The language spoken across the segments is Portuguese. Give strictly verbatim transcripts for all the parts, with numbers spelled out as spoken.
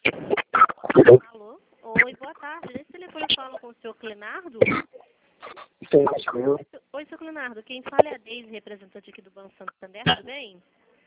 Alô? Oi, boa tarde. Nesse telefone eu falo com o senhor Clenardo? Sim, acho eu. Oi, senhor Clenardo. Quem fala é a Deise, representante aqui do Banco Santander. Tudo bem?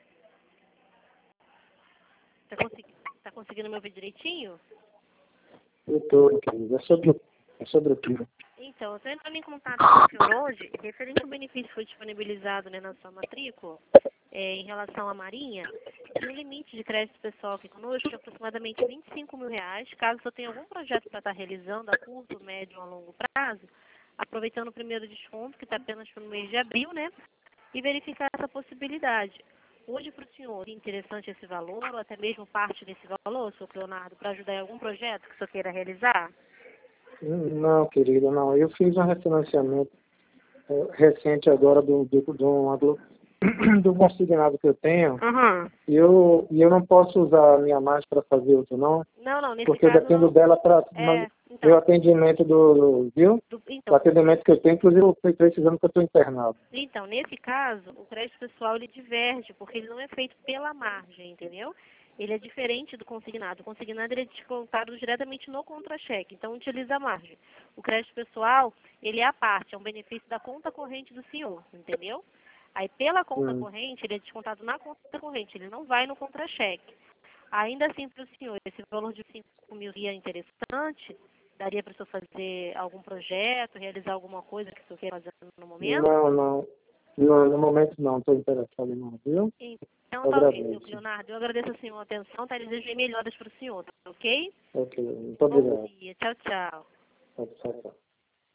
Tá, consegui... tá conseguindo me ouvir direitinho? Eu tô, querido. É sobre, o- é sobre o quê? Então, eu estou entrando em contato com o senhor hoje, referente ao benefício que foi disponibilizado, né, na sua matrícula, é, em relação à Marinha, de um limite de crédito pessoal aqui conosco de aproximadamente vinte e cinco mil reais, caso o senhor tenha algum projeto para estar realizando a curto, médio ou a longo prazo, aproveitando o primeiro desconto, que está apenas para o mês de abril, né, e verificar essa possibilidade. Hoje, para o senhor, é interessante esse valor, ou até mesmo parte desse valor, senhor Leonardo, para ajudar em algum projeto que o senhor queira realizar? Não, querida, não. Eu fiz um refinanciamento é, recente agora do, do, do, do, do consignado que eu tenho Uhum. e eu, e eu não posso usar a minha margem para fazer outro, não, Não, não, nesse porque eu caso dependo não. dela para É, meu então, atendimento do, do viu? do- O então, atendimento que eu tenho, inclusive eu estou precisando que eu estou internado. então, nesse caso, o crédito pessoal ele diverge, porque ele não é feito pela margem, entendeu? Ele é diferente do consignado. O consignado ele é descontado diretamente no contra-cheque, então utiliza a margem. O crédito pessoal, ele é a parte, é um benefício da conta corrente do senhor, entendeu? Aí, pela conta Hum. corrente, ele é descontado na conta corrente, ele não vai no contra-cheque. Ainda assim, para o senhor, esse valor de cinco mil seria interessante? Daria para o senhor fazer algum projeto, realizar alguma coisa que o senhor queira fazer no momento? Não, não. Não, no momento não, estou interessado não, viu? Então, tá ok, senhor Agradeço. Leonardo. Eu agradeço a senhor a atenção, tá? Desejo melhoras para o senhor, tá ok? Ok, muito Bom obrigado. dia. Tchau, tchau. Tchau, tchau.